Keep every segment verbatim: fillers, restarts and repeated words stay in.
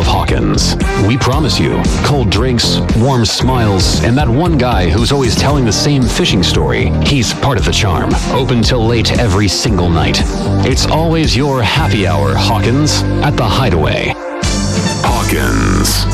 of Hawkins. We promise you cold drinks, warm smiles, and that one guy who's always telling the same fishing story. He's part of the charm. Open till late every single night. It's always your happy hour, Hawkins, at the Hideaway. Hawkins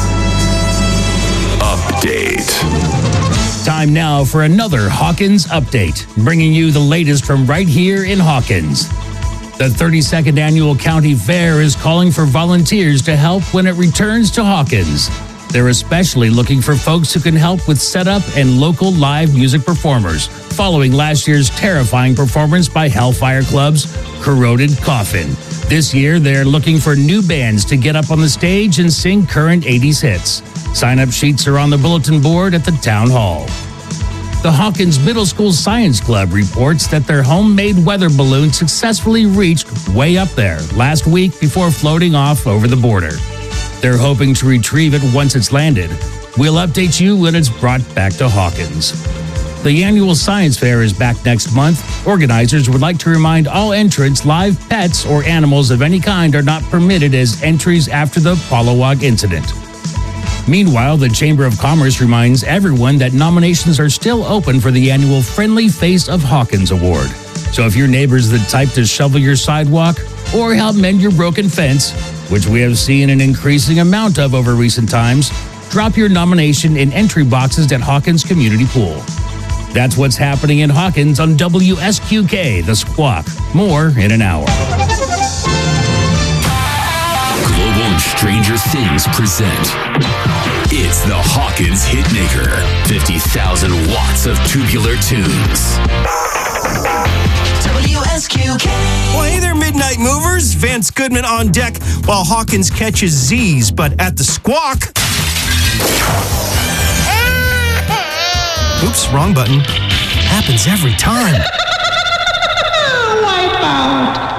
Update. Time now for another Hawkins Update, bringing you the latest from right here in Hawkins. The thirty-second Annual County Fair is calling for volunteers to help when it returns to Hawkins. They're especially looking for folks who can help with setup and local live music performers, following last year's terrifying performance by Hellfire Club's Corroded Coffin. This year, they're looking for new bands to get up on the stage and sing current eighties hits. Sign-up sheets are on the bulletin board at the Town Hall. The Hawkins Middle School Science Club reports that their homemade weather balloon successfully reached way up there last week before floating off over the border. They're hoping to retrieve it once it's landed. We'll update you when it's brought back to Hawkins. The annual science fair is back next month. Organizers would like to remind all entrants live pets or animals of any kind are not permitted as entries after the Polywog incident. Meanwhile, the Chamber of Commerce reminds everyone that nominations are still open for the annual Friendly Face of Hawkins Award. So if your neighbor's the type to shovel your sidewalk or help mend your broken fence, which we have seen an increasing amount of over recent times, drop your nomination in entry boxes at Hawkins Community Pool. That's what's happening in Hawkins on W S Q K, The Squawk. More in an hour. Global and Stranger Things present. It's the Hawkins Hitmaker. fifty thousand watts of tubular tunes. W S Q K. Well, hey there, Midnight Movers. Vance Goodman on deck while Hawkins catches Z's, but at the Squawk. Oops, wrong button. Happens every time. Wipe out.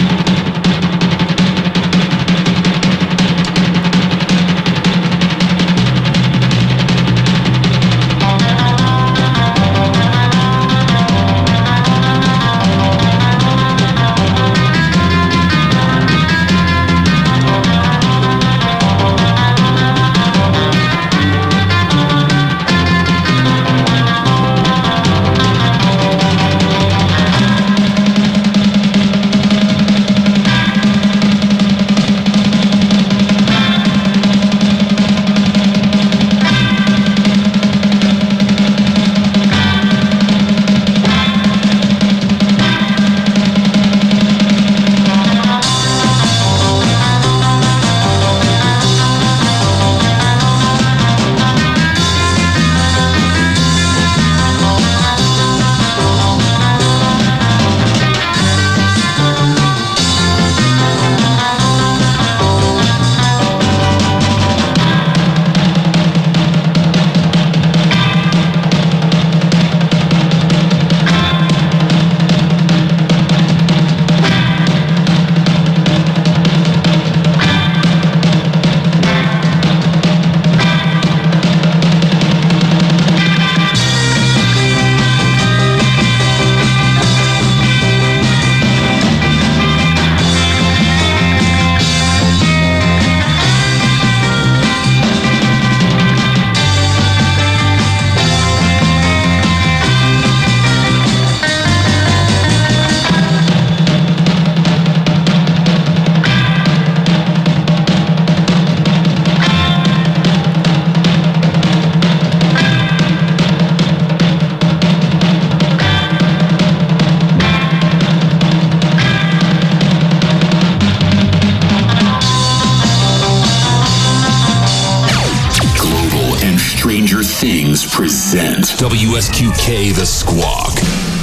Present W S Q K The Squawk.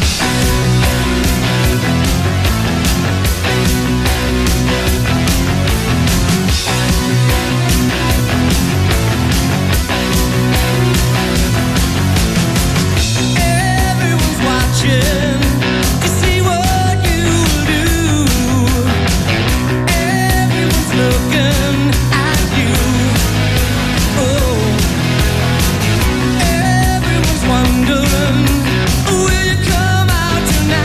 Everyone's watching to see what you do. Everyone's looking at you. Oh. Wondering, will you come out tonight?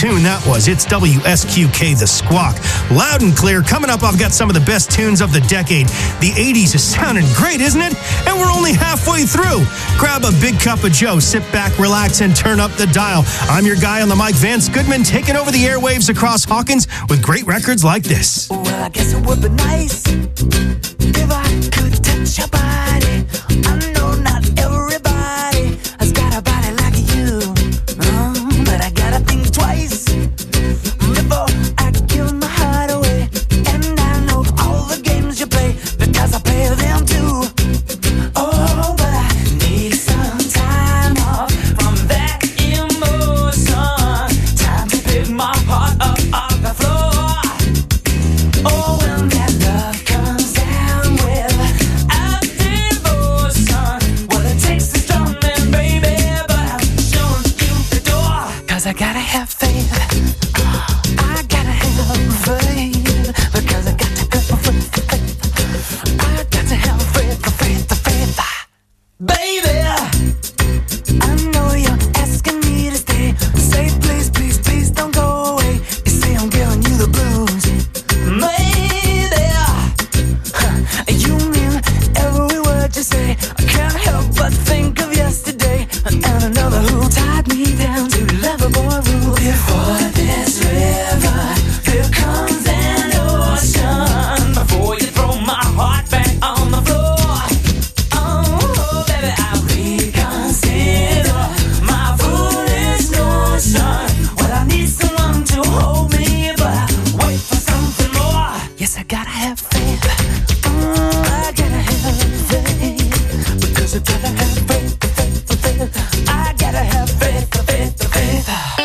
tune that was. It's W S Q K, The Squawk. Loud and clear. Coming up, I've got some of the best tunes of the decade. The eighties is sounding great, isn't it? And we're only halfway through. Grab a big cup of Joe, sit back, relax, and turn up the dial. I'm your guy on the mic, Vance Goodman, taking over the airwaves across Hawkins with great records like this. Well, I guess it would be nice if I could touch your body. I know not everybody has got a body like you, uh, but I gotta think twice before I give my heart away. And I know all the games you play because I play them too. Oh, but I need some time off from that emotion. Time to pick my heart up off the floor. Oh, when that love comes down with a devotion, well, it takes a strong man, baby, but I'm showing you the door. Cause I gotta have faith. I gotta have faith. Because I got to have faith. I got to have faith, faith, faith. Baby, I know you're asking me to stay. Say please, please, please don't go away. You say I'm giving you the blues. Maybe huh, you mean every word you say. I can't help but think of yesterday and another who tied me down to Loverboy rule. Before this river, there comes an ocean. Before you throw my heart back on the floor. Oh, baby, I reconsider my foolish notion. Well, I need someone to hold me, but I wait for something more. Yes, I gotta have faith. Mm, I gotta have faith. Because I gotta have faith, faith, faith. I gotta have faith, faith, faith.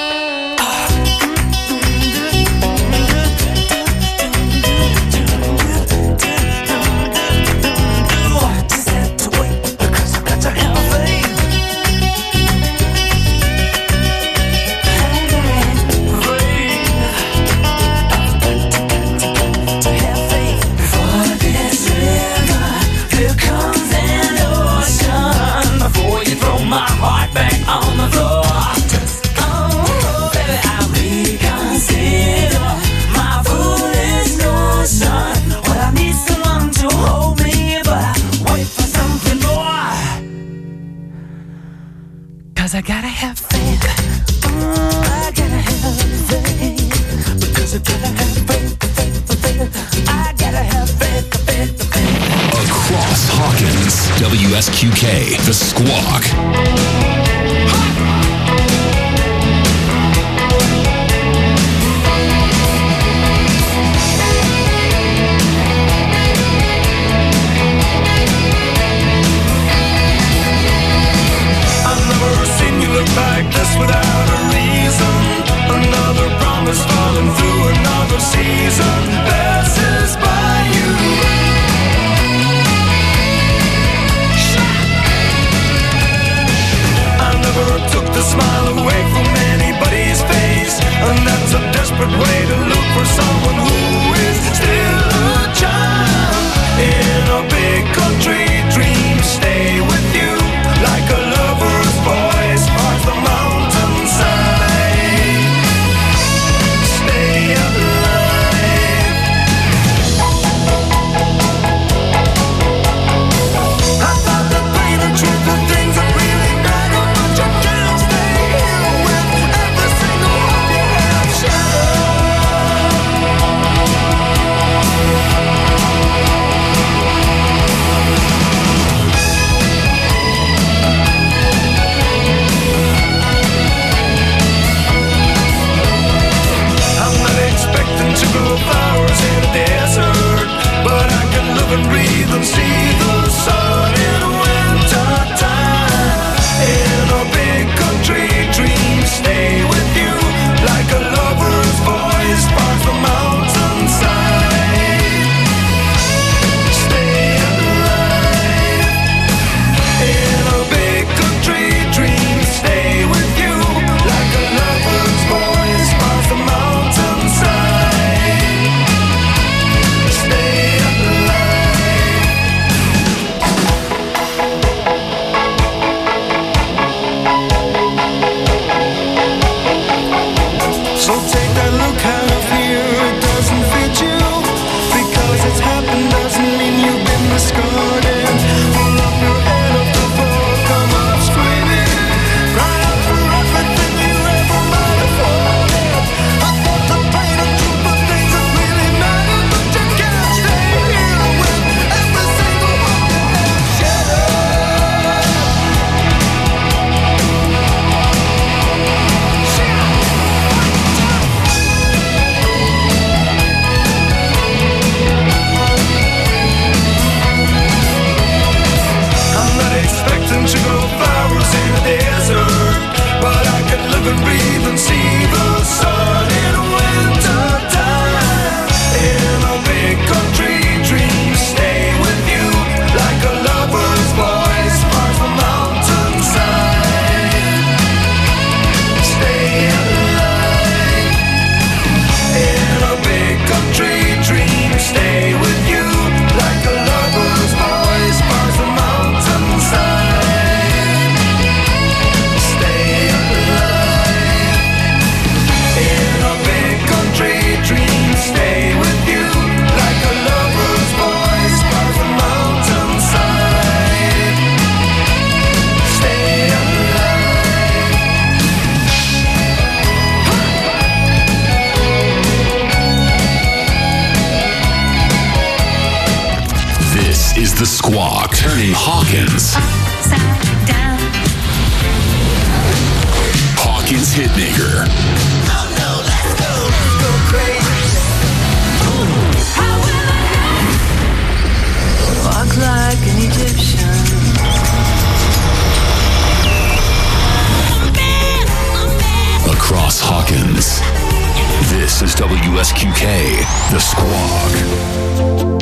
Just have to wait because I got to have faith. To have faith. Before this river, here comes an ocean. Before you throw my heart back on the floor. Oh, baby, I reconsider my foolish notion. Well, I need someone to hold me, but I wait for something more. Cause I gotta have faith. Mm, I gotta have faith. Because I gotta have faith, faith, faith. I gotta have faith, faith, faith. Across Hawkins, W S Q K, The Squawk. I've never seen you look like this without a reason. Another promise falling through another season passes by you. I've never Squawk, turning Hawkins. Upside down. Hawkins Hitmaker. Oh no, let's go, let's go crazy. Walk like an Egyptian. Across Hawkins. This is W S Q K, The Squawk.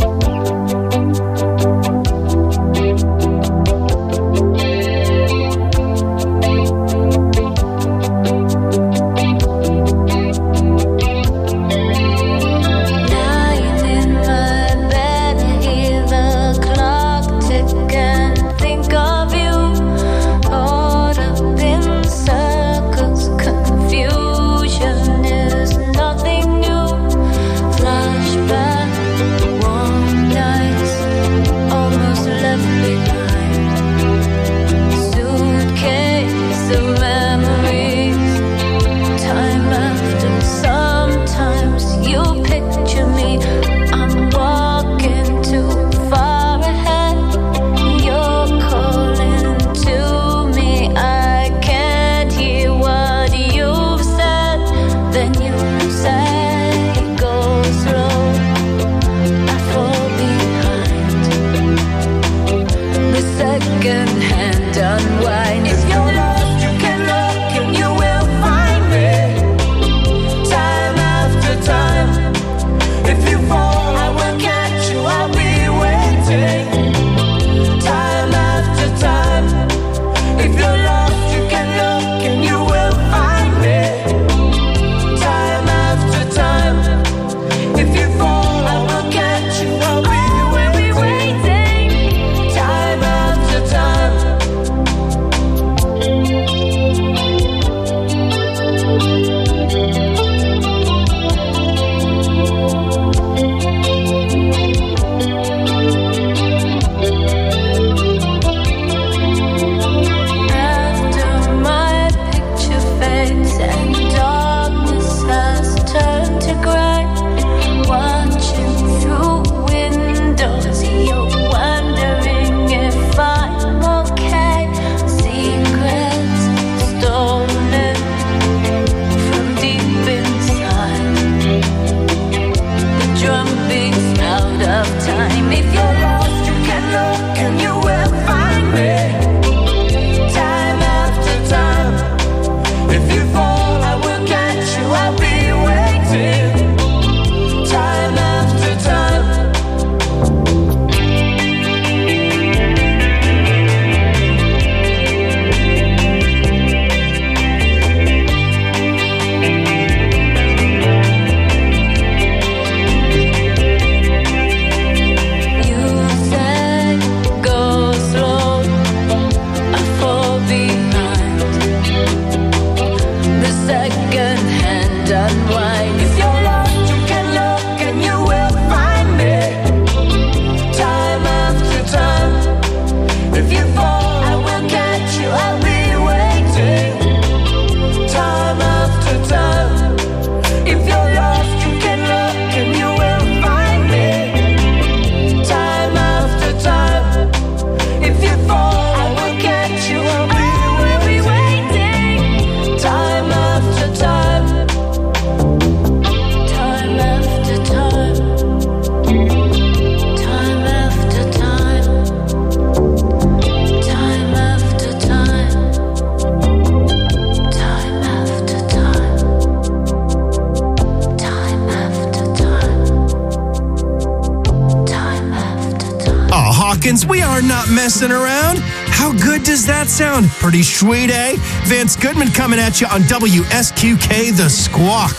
We are not messing around. How good does that sound? Pretty sweet, eh? Vance Goodman coming at you on W S Q K, The Squawk.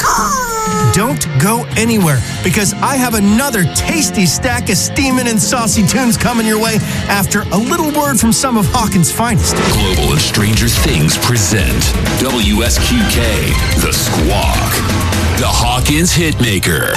Don't go anywhere, because I have another tasty stack of steaming and saucy tunes coming your way after a little word from some of Hawkins' finest. Global and Stranger Things present W S Q K, The Squawk, the Hawkins Hitmaker.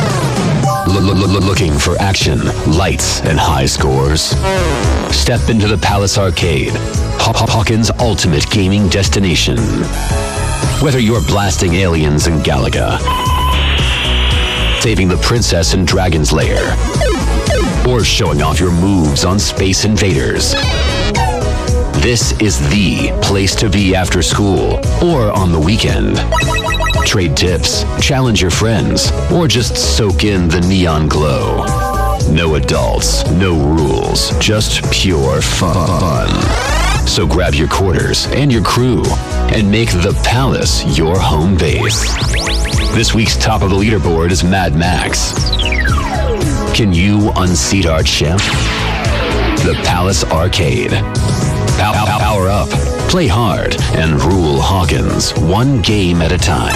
Looking for action, lights, and high scores? Step into the Palace Arcade, Hawkins' ultimate gaming destination. Whether you're blasting aliens in Galaga, saving the princess in Dragon's Lair, or showing off your moves on Space Invaders. This is the place to be after school or on the weekend. Trade tips, challenge your friends, or just soak in the neon glow. No adults, no rules, just pure fun. So grab your quarters and your crew and make the Palace your home base. This week's top of the leaderboard is Mad Max. Can you unseat our champ? The Palace Arcade. Pow- pow- power up, play hard, and rule Hawkins one game at a time.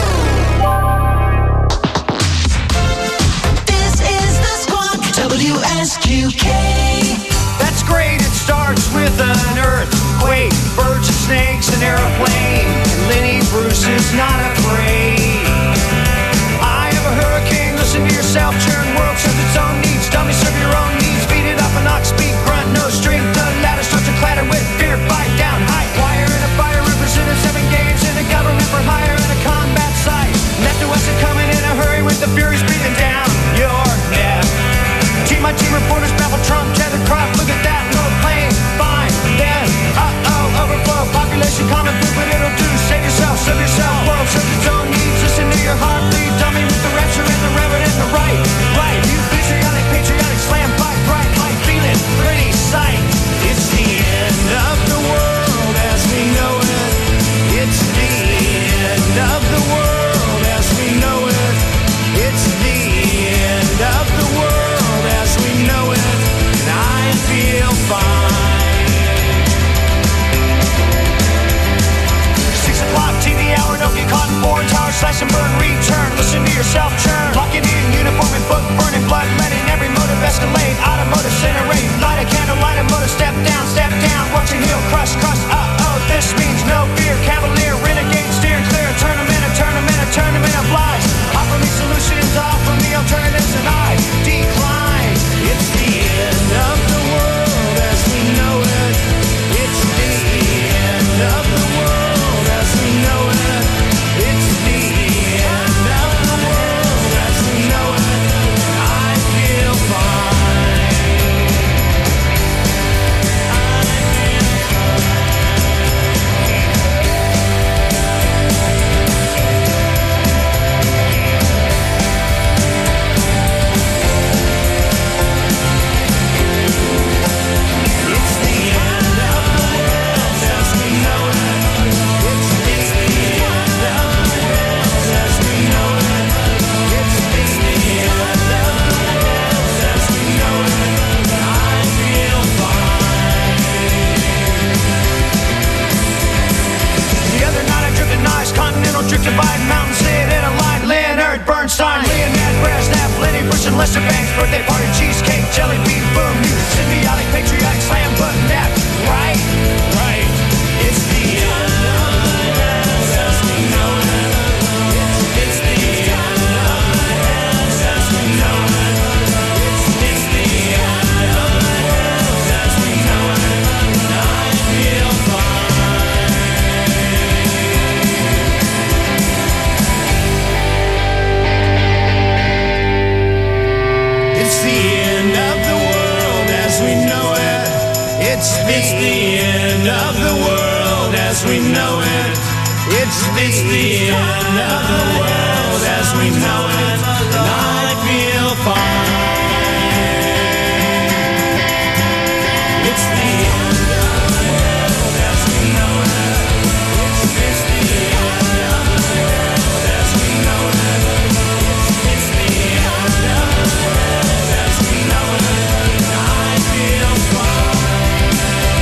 This is the Squawk W S Q K. That's great, it starts with an earthquake, birds and snakes, an airplane. Lenny Bruce is not afraid. I have a hurricane, listen to yourself, churn world serves its own needs. Dummy, serve your own needs, beat it up and knock, speak, grunt, no strength. The ladder starts to clatter with fear, fight down, high wire in a fire, represented seven games in a government for hire in a combat site. Left to us and coming in a hurry with the furies breathing down your neck. Team my team reporters baffle Trump, tethered crop, look at that, no plane, fine, then, uh-oh, overflow, population, common food, what it'll do, save yourself, serve yourself, world serves its own needs, listen to your heart, lead, dummy with the rapture and the reverend and the right, right, you patriotic, patriotic, slam, fight, bright, light, feeling, pretty sight, it's the end of the world as we know it, it's the end of the world as we know it, it's the end of the world as we know it, and I feel fine. Six o'clock T V hour, don't get caught in foreign tower, slash and burn, return, listen to yourself churn, locking in uniform and book, burning blood, letting every motive escalate, automotive incinerate, light a candle, light a motor, step down, step down, watch your heel crush, crush, uh-oh, this means no fear, cavalier, renegade, steering clear, a tournament, a tournament, a tournament of lies, offer me solutions, offer me alternatives, and I decline, it's the end of the world as we know it, it's the end of the world as we know it, it's the end of the world as we know it, I feel fine. It's the end of the world as we know it. It's the end of the world as we know it. It's the end of the world as we know it. I feel fine. The other night I drifted nice, continental drift divide, mountain sit in a line, Leonard Bernstein, Leonard Brezhnev, Lenny Bruce and Lester Banks, birthday party, cheesecake, jelly bean, boom, you symbiotic, patriotic, slam button, that, right, right, it's the end of the world as we know it, it's, it's the end of the world as we know it, it's, it's the end of the world as we know it, and I feel fine. It's the end of the world as we know it. It's, it's the end of the world as we know it. It's, it's the end of the world as we know it. And I feel fine. It's the end of the world as we know it. It's, it's the end of the world as we know it. It's, it's the end of the world as we know it. And I feel fine.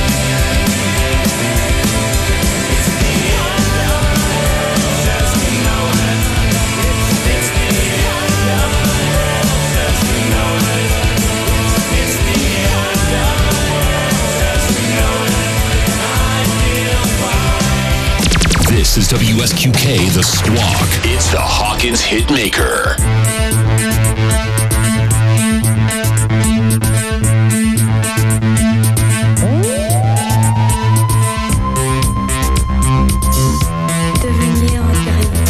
It's the end of the world as we know it. It's, it's the end of the world as we know it. It's, it's the end of the world as we know it. And I feel fine. This is W S Q K The Squawk. It's the Hawkins Hitmaker. Devenir impérieux.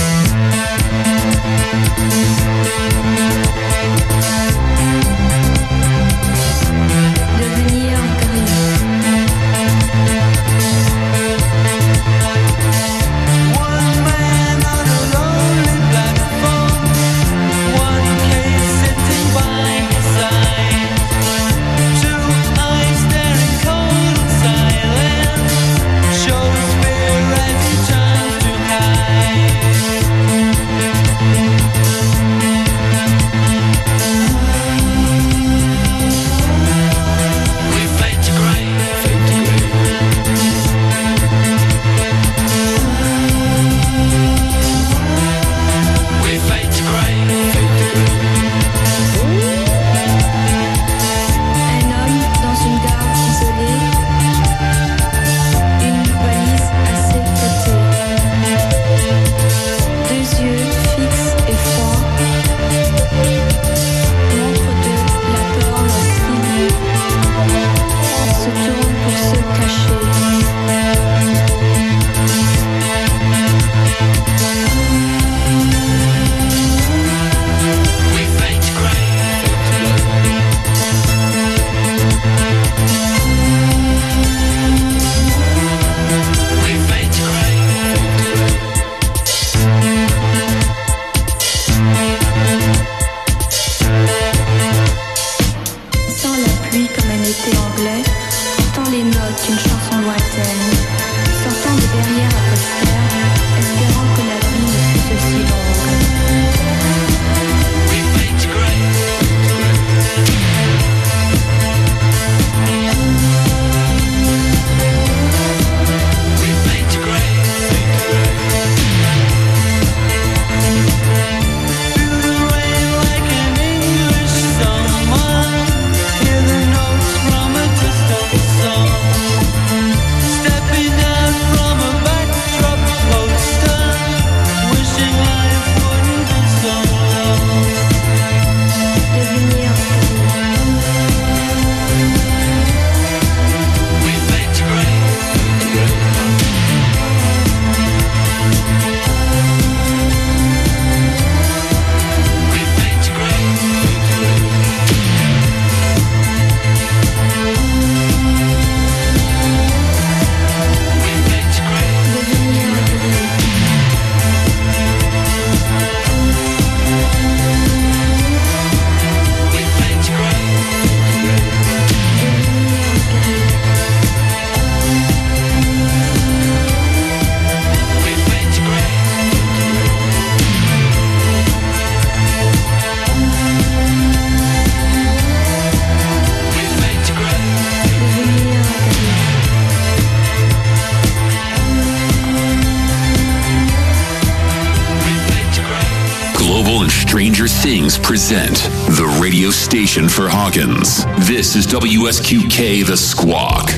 Stranger Things present the radio station for Hawkins. This is W S Q K The Squawk.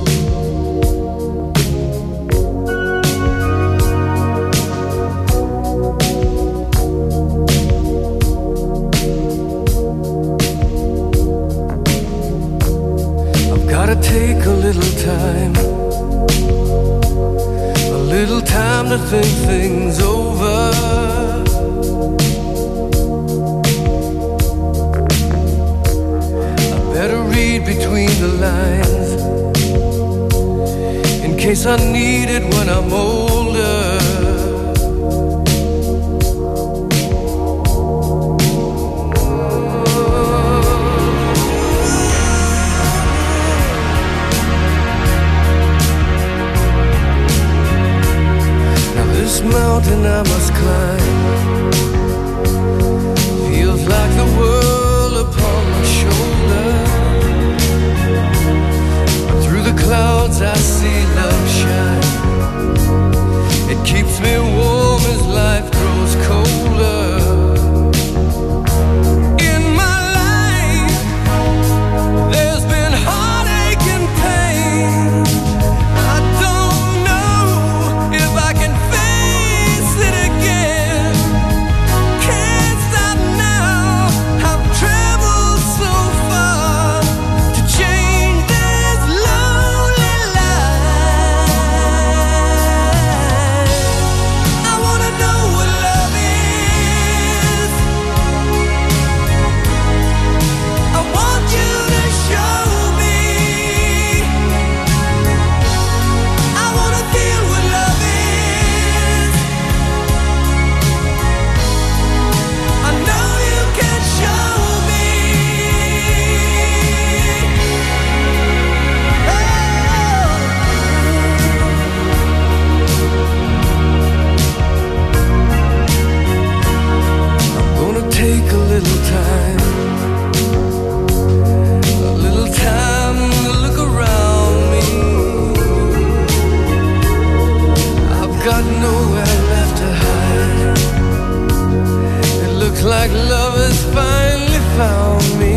I've gotta take a little time, a little time to think things over. Between the lines, in case I need it when I'm older. Now this mountain I must climb feels like the world upon my shoulder. Clouds I see love shine. It keeps me warm as life grows colder. In my life there's been heartache and pain. I don't know if I can face it again. Can't stop now. I've traveled so far to change this love. Like love has finally found me.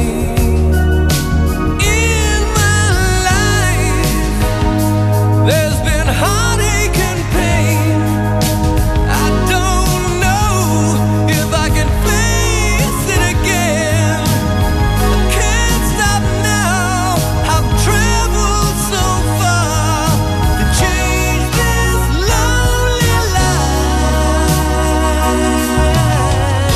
In my life there's been heartache and pain. I don't know if I can face it again. I can't stop now. I've traveled so far to change this lonely life.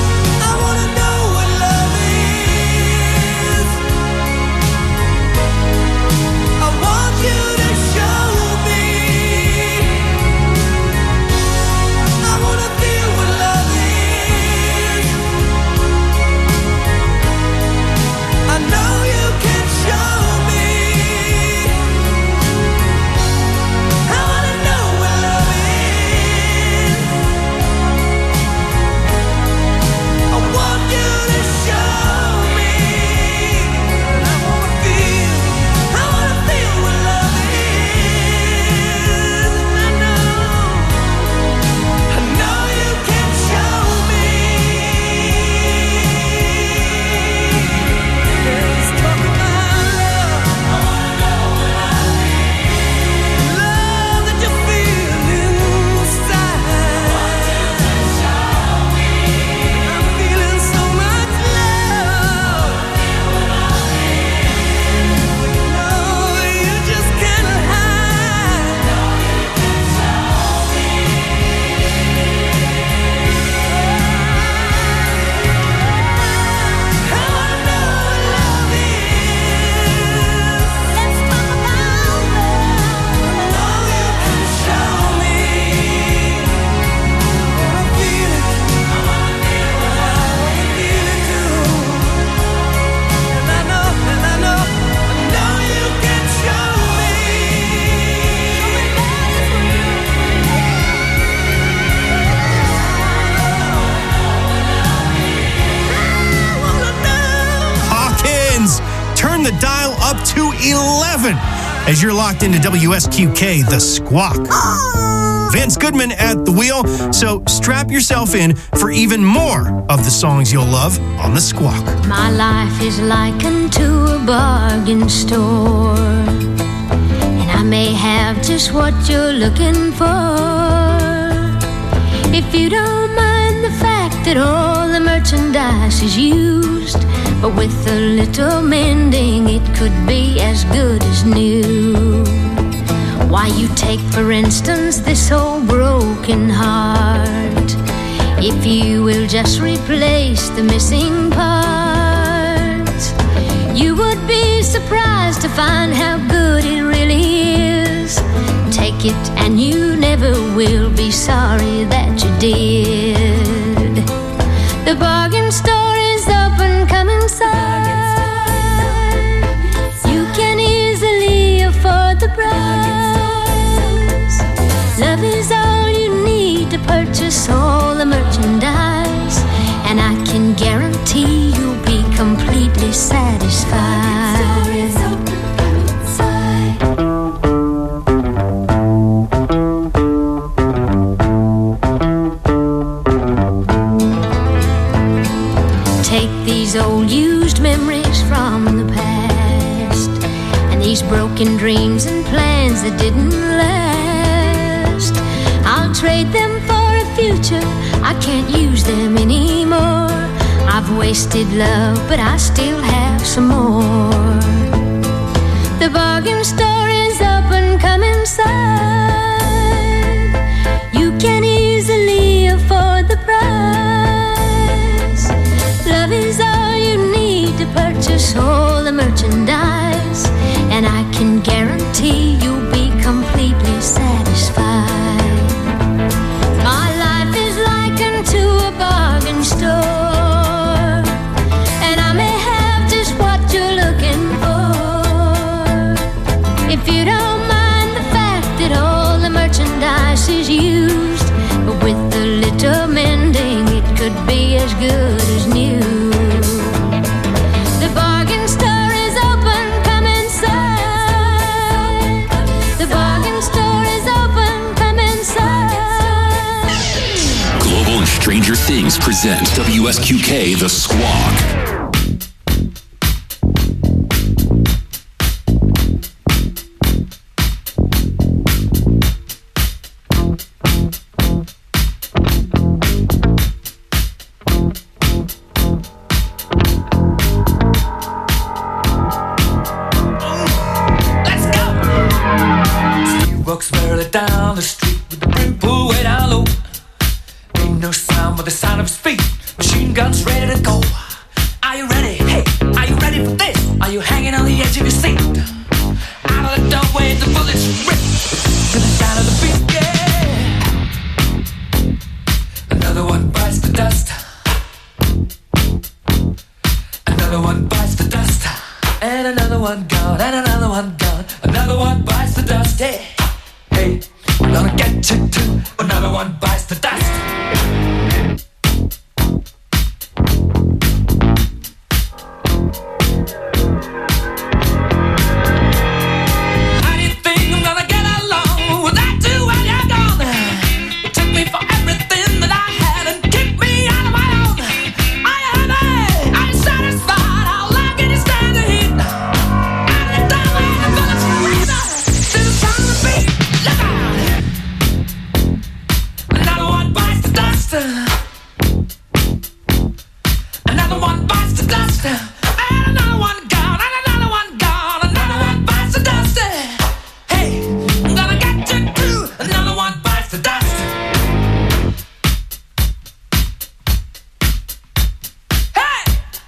turn the dial up to eleven as you're locked into W S Q K, The Squawk. Vince Goodman at the wheel. So strap yourself in for even more of the songs you'll love on The Squawk. My life is likened to a bargain store, and I may have just what you're looking for. If you don't mind the fact that all the merchandise is used, but with a little mending it could be as good as new. Why, you take for instance this old broken heart. If you will just replace the missing parts, you would be surprised to find how good it really is. Take it and you never will be sorry that you did. The bargain store is open, come inside. You can easily afford the price. Love is all you need to purchase all the merchandise, and I can guarantee you'll be completely satisfied. These old used memories from the past, and these broken dreams and plans that didn't last, I'll trade them for a future. I can't use them anymore. I've wasted love, but I still have some more. The bargain store is open, come inside. You can easily afford the price. Love is all you need to purchase all the merchandise, and I can guarantee you'll be completely satisfied. My life is likened to a bargain store, and I may have just what you're looking for. If you don't mind the fact that all the merchandise is used, but with a little mending it could be as good as new. The bargain store is open, come inside. The bargain store is open, come inside. Global and Stranger Things present W S Q K The Squawk. Down the street with the brim pulled way down low. Ain't no sound but the sound of speed. Machine guns ready to go. Are you ready? Hey, are you ready for this? Are you hanging on the edge of your seat? Out of the doorway, the bullets rip to the sound of the beat. Yeah. Another one bites the dust. Another one bites the dust. And another one gone. And another one gone. Another one bites the dust. Yeah. Hey, we're gonna get you too. Another one bites the dust. How do you think I'm gonna get along without you when you're gone? You took me for everything that I had and kicked me out of my own. Are you happy? Are you satisfied? How long can you stand the heat? Out of the doorway, the bullets rip to the sound of the beat. Another one bites the dust. Another one bites the dust. And another one gone. And another one gone. Another one bites the dust. Hey, I'm gonna get you too. Another one bites the dust. Hey!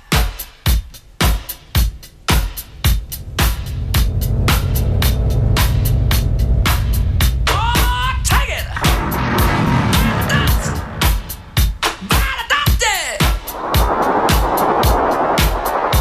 Oh, take it! Dust! By the dust!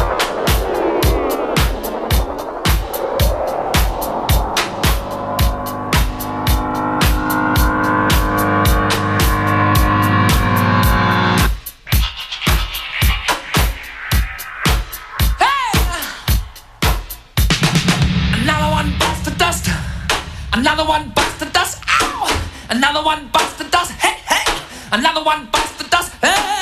Another one bites the dust. Hey, hey. Another one bites the dust. Hey.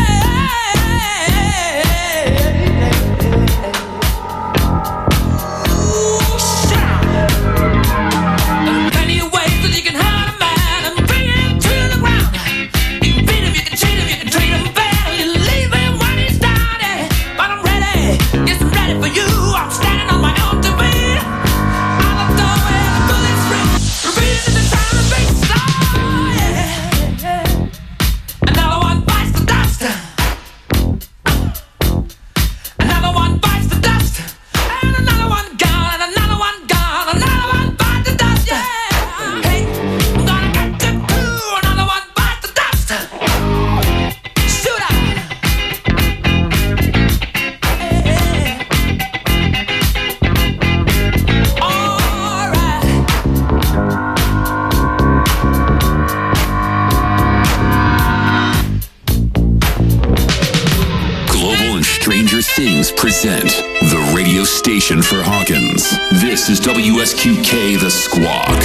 Present the radio station for Hawkins. This is W S Q K The Squawk.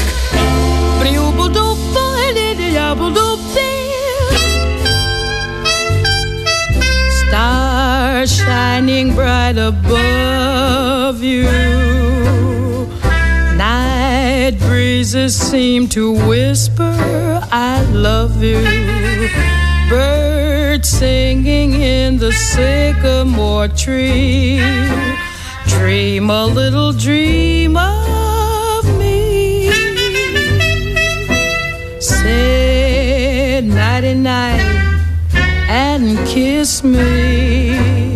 Stars shining bright above you. Night breezes seem to whisper, I love you. Birds singing in the sycamore tree. Dream a little dream of me. Say nighty-night and kiss me.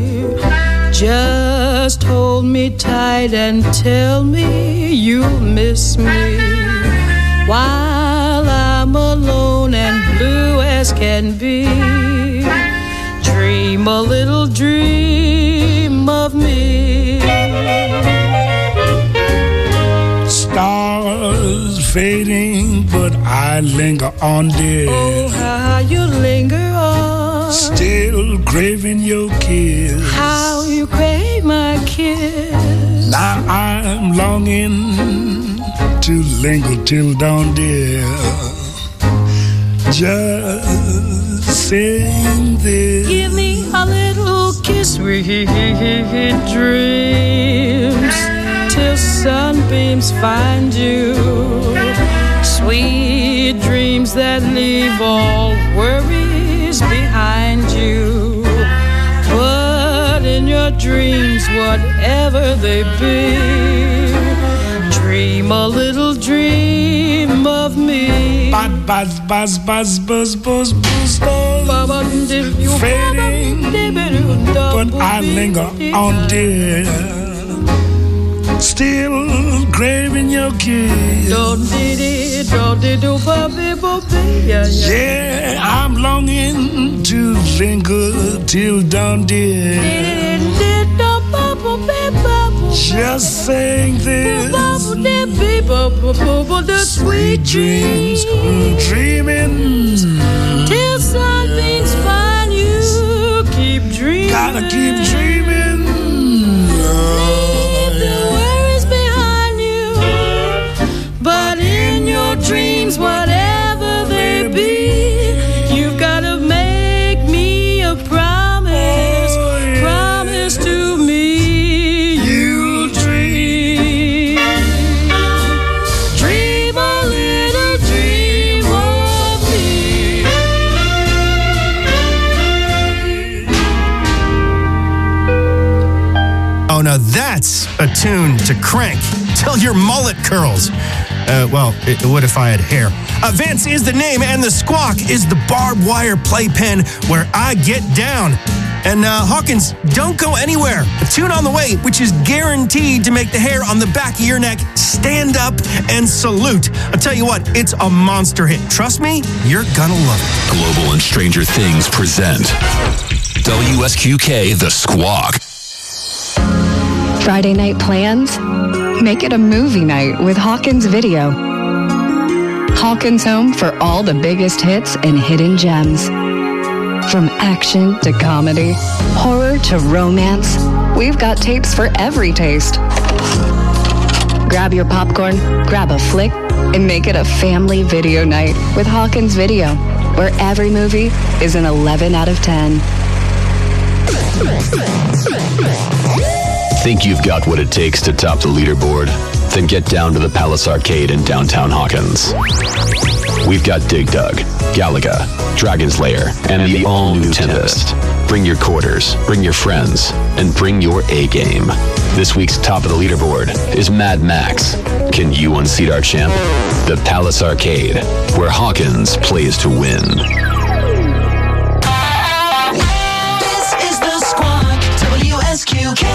Just hold me tight and tell me you'll miss me. While I'm alone and blue as can be, dream a little dream of me. Stars fading, but I linger on, dear. Oh, how you linger on. Still craving your kiss. How you crave my kiss. Now I'm longing to linger till dawn, dear. Just sing this. Give me a little kiss, sweet dreams, till sunbeams find you. Sweet dreams that leave all worries behind you. But in your dreams, whatever they be, dream a little dream of me. Buzz, buzz, buzz, buzz, buzz, buzz, buzz. Fading, but I linger on, dear. Still craving your kiss. Yeah, I'm longing to linger till dawn, dear. Just saying this. Sweet dreams, dreaming till something's find you. Keep dreaming. Gotta keep dreaming. Leave the worries behind you. But in your dreams, whatever they be, you've gotta make me a promise. Oh, yeah. Promise to me. Now that's a tune to crank till your mullet curls. Uh, well, it would if I had hair. Uh, Vance is the name, and the Squawk is the barbed wire playpen where I get down. And uh, Hawkins, don't go anywhere. A tune on the way, which is guaranteed to make the hair on the back of your neck stand up and salute. I'll tell you what, it's a monster hit. Trust me, you're gonna love it. Global and Stranger Things present W S Q K The Squawk. Friday night plans? Make it a movie night with Hawkins Video. Hawkins home for all the biggest hits and hidden gems. From action to comedy, horror to romance, we've got tapes for every taste. Grab your popcorn, grab a flick, and make it a family video night with Hawkins Video, where every movie is an eleven out of ten. Think you've got what it takes to top the leaderboard? Then get down to the Palace Arcade in downtown Hawkins. We've got Dig Dug, Galaga, Dragon's Lair, and, and the, the all-new Tempest. Bring your quarters, bring your friends, and bring your A-game. This week's top of the leaderboard is Mad Max. Can you unseat our champ? The Palace Arcade, where Hawkins plays to win. This is the Squawk, W S Q K.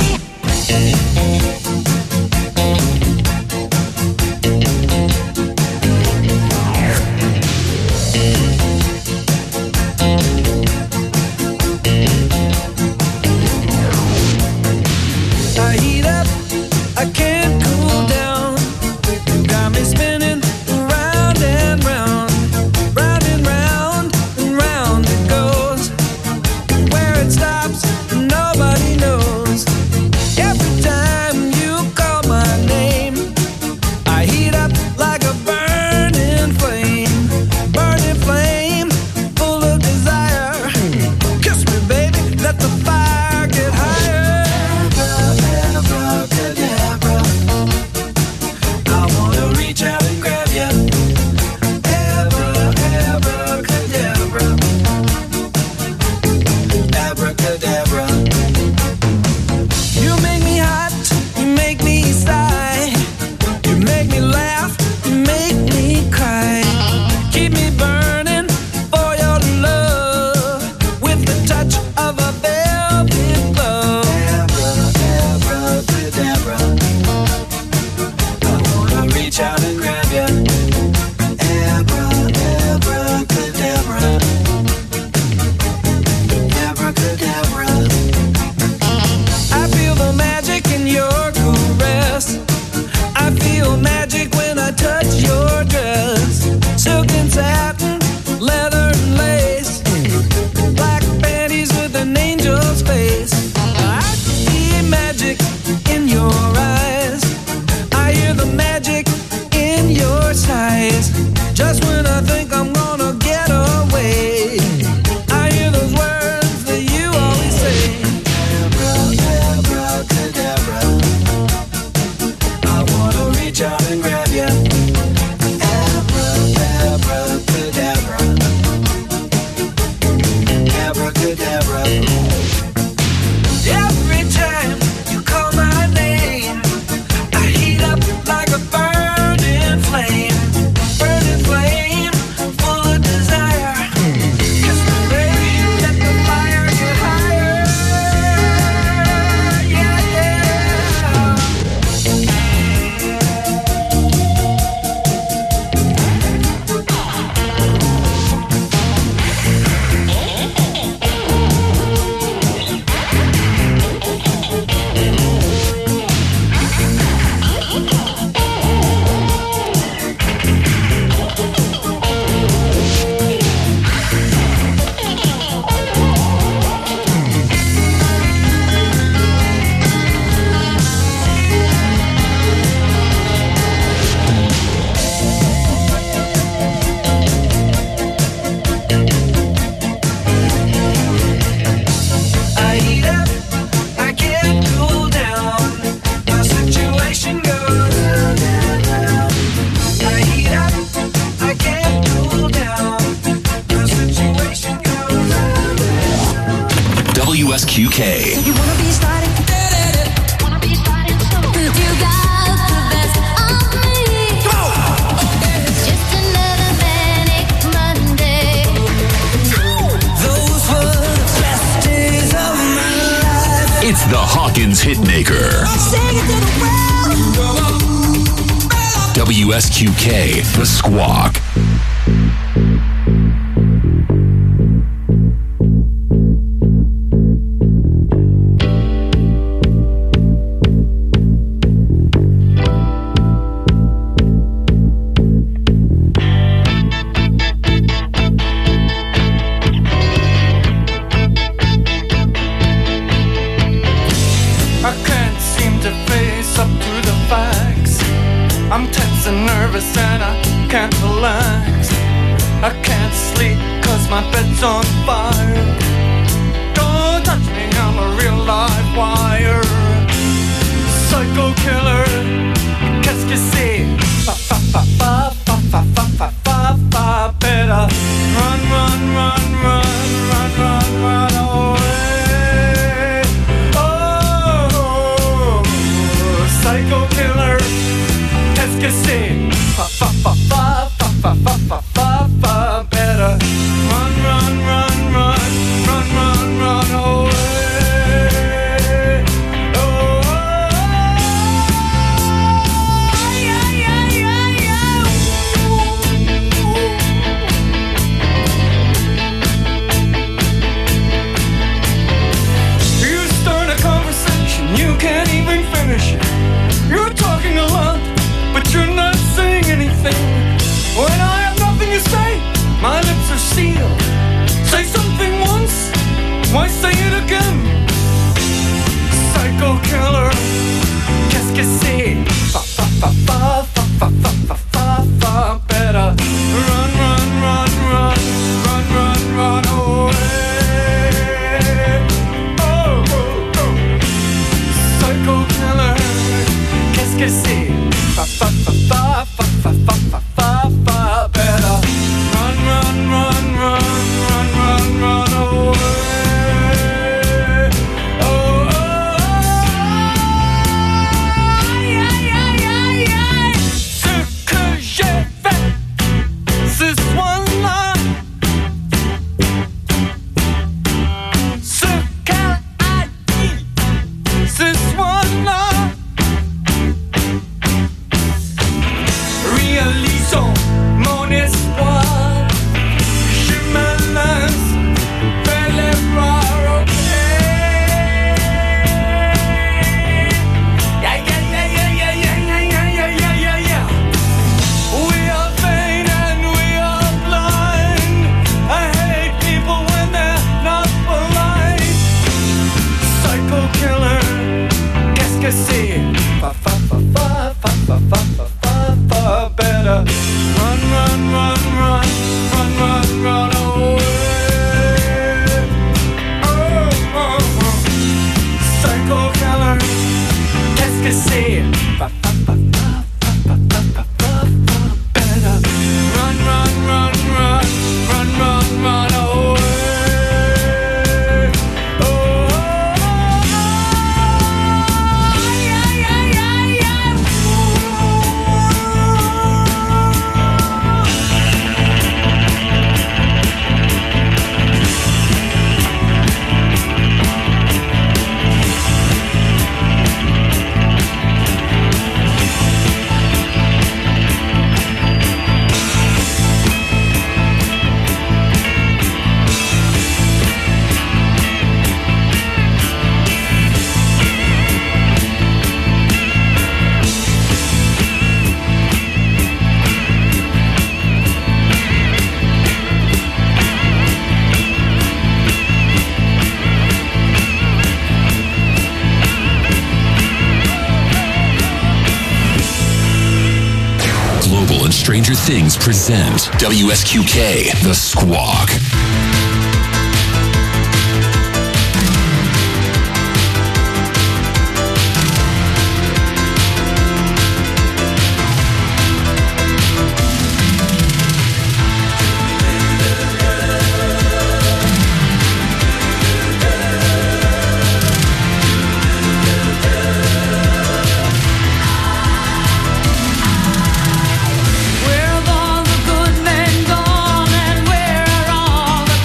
I heat up, I can't cool down. Got me spinning round and round, round and round and round it goes. Where it stops, nobody knows. Every time you call my name, I heat up like a burning flame, burning flame, full of desire. Kiss me, baby, let the fire get higher. Abracadabra, I wanna reach out and grab ya. Abra, abracadabra, abracadabra. You make me hot, you make me sigh, you make me laugh, you make me cry. Keep me burning for your love with the touch of a velvet glove. Abracadabra, I wanna reach out and grab ya. Abra, abracadabra, abracadabra. I feel the magic in your caress. I feel magic when I touch your dress. Silk and satin, leather and lace, black panties with an angel's face. I see magic in your eyes. I hear the magic in your sighs. Just when I think I'm gonna get away, I hear those words that you always say. Abra, abracadabra, I wanna reach out and grab ya. Abra, abracadabra, abracadabra. Every time you call my name, I heat up like a burning flame, burning flame, full of desire. Kiss me, baby, let the fire get higher. Yeah, yeah. I heat up, I can't cool down. My situation goes round and round. I heat up, I can't cool down. My situation goes round and round. W S Q K. You wanna be starting? Wanna be starting soon? You got the best of me. It's just another manic Monday. Those were the best days of my life. It's the Hawkins Hitmaker. Sing it to the world. W S Q K, The Squawk. I can't seem to face up to the facts. I'm tense and nervous and I can't relax. I can't sleep cause my bed's on fire. Don't touch me, I'm a real live wire. Psycho killer, qu'est-ce que c'est? Fa fa fa fa fa fa fa fa fa fa. Better run, run, run, run, run, run, run away. Oh, psycho killer, qu'est-ce que c'est? Fa fa fa fa fa fa fa fa fa fa. Better run, run, run, run, run, run, run away. You're talking a lot, but you're not saying anything. When I have nothing to say, my lips are sealed. Say something once, why say it again? Psycho killer, qu'est-ce que c'est? Fa fa fa fa fa fa fa fa fa fa. Better run, run, run, run, run, run, run away. Oh, oh, oh. Psycho killer, qu'est-ce que c'est? Fa fa fa fa fa fa fa fa fa fa. Better run, run, run, run, run, run, run away. Oh, oh, aïe, aïe, aïe, aïe, aïe. Ce que j'ai fait ce soir-là, ce qu'elle a dit ce soir-là. Réalisons mon espoir. Je me lance vers les bras, ok. Yeah, yeah, yeah, yeah, yeah, yeah, yeah, yeah, yeah, yeah, yeah. We are vain and we are blind. I hate people when they're not polite. Psycho killer, qu'est-ce que c'est? Fa fa fa fa fa fa fa fa fa fa. Better run, run, run, run, run, run, run away. Oh, oh, oh. Psycho killer, qu'est-ce que c'est? Fa fa fa fa fa fa fa fa fa. Better run, run, run, run, run, run, run away. Oh, oh, oh. Aïe, aïe, aïe, aïe, aïe. Global and Stranger Things present W S Q K, The Squawk. Where have all the good men gone, and where are all the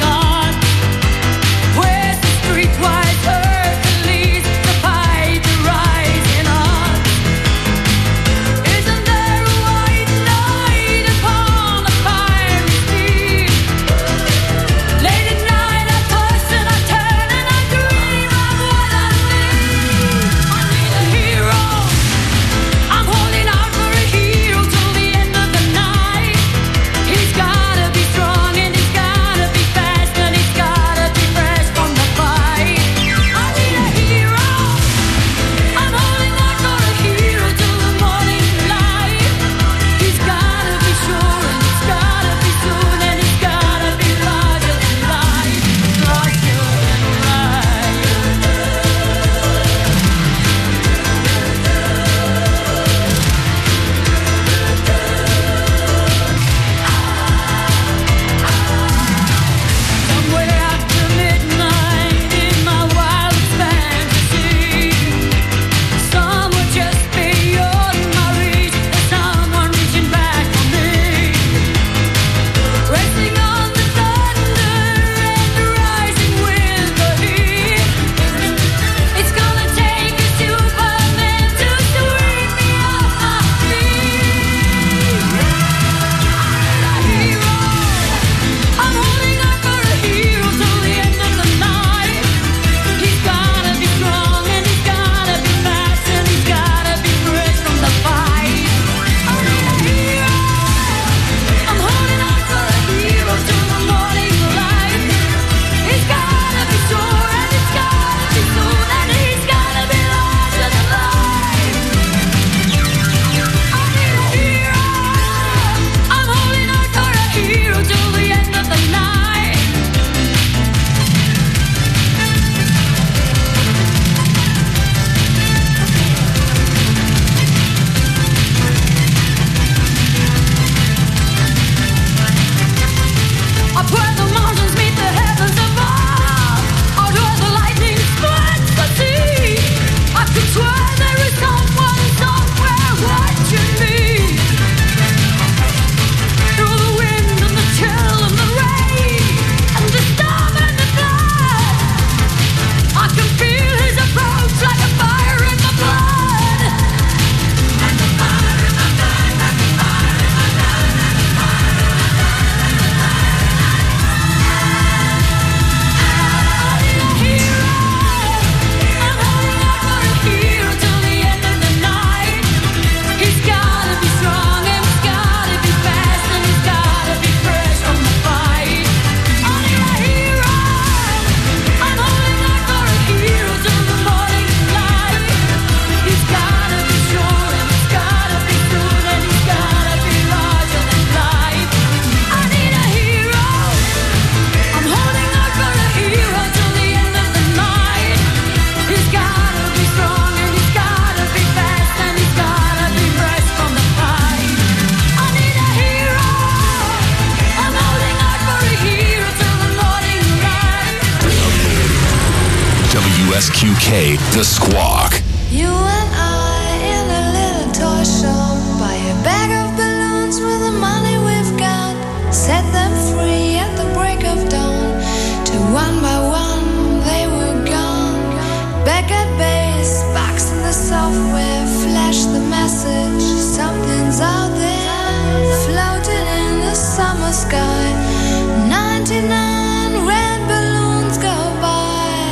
S Q K, The Squawk. You and I in a little toy shop, buy a bag of balloons with the money we've got, set them free at the break of dawn, till one by one they were gone. Back at base, box in the software, flash the message, something's out there, floating in the summer sky. ninety-nine red balloons go by.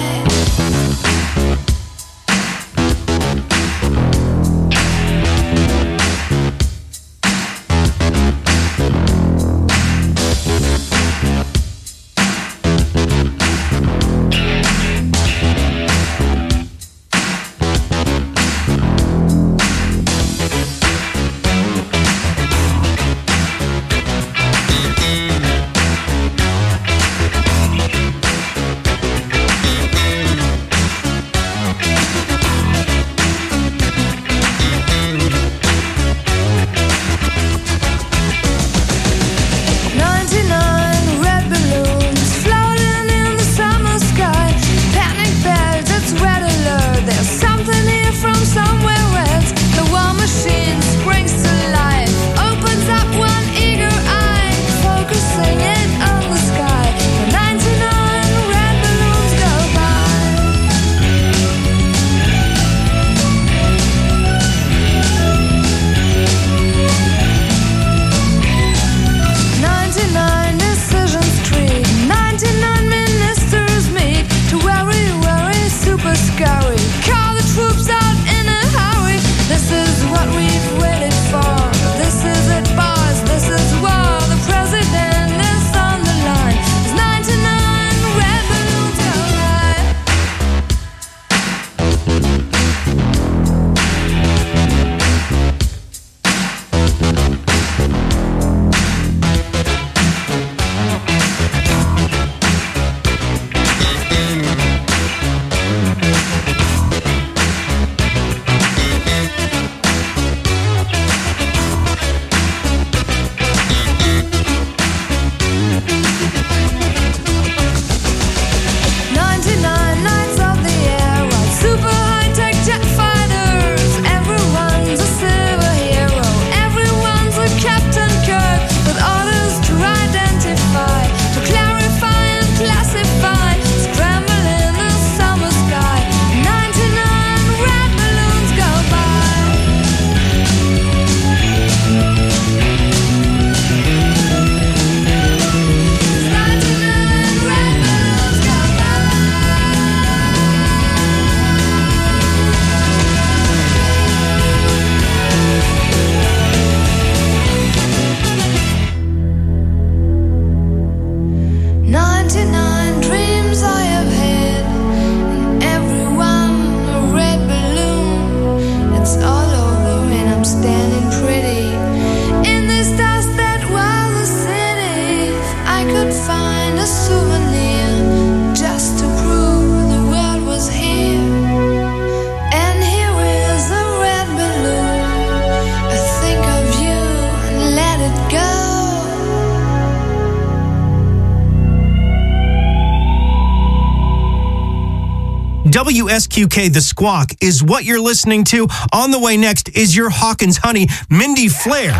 W S Q K The Squawk is what you're listening to. On the way next is your Hawkins honey, Mindy Flair.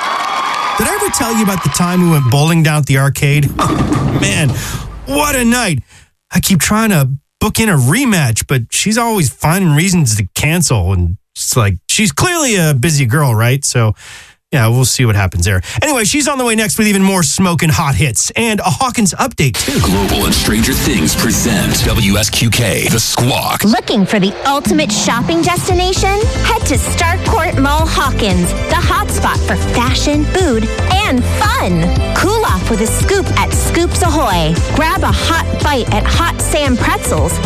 Did I ever tell you about the time we went bowling down at the arcade? Oh, man, what a night. I keep trying to book in a rematch, but she's always finding reasons to cancel. And it's like, she's clearly a busy girl, right? So, yeah, we'll see what happens there. Anyway, she's on the way next with even more smoking hot hits and a Hawkins update, too. Global and Stranger Things present W S Q K The Squawk. Looking for the ultimate shopping destination? Head to Starcourt Mall Hawkins, the hotspot for fashion, food, and fun. Cool off with a scoop at Scoops Ahoy. Grab a hot bite at Hot Sam Pretzels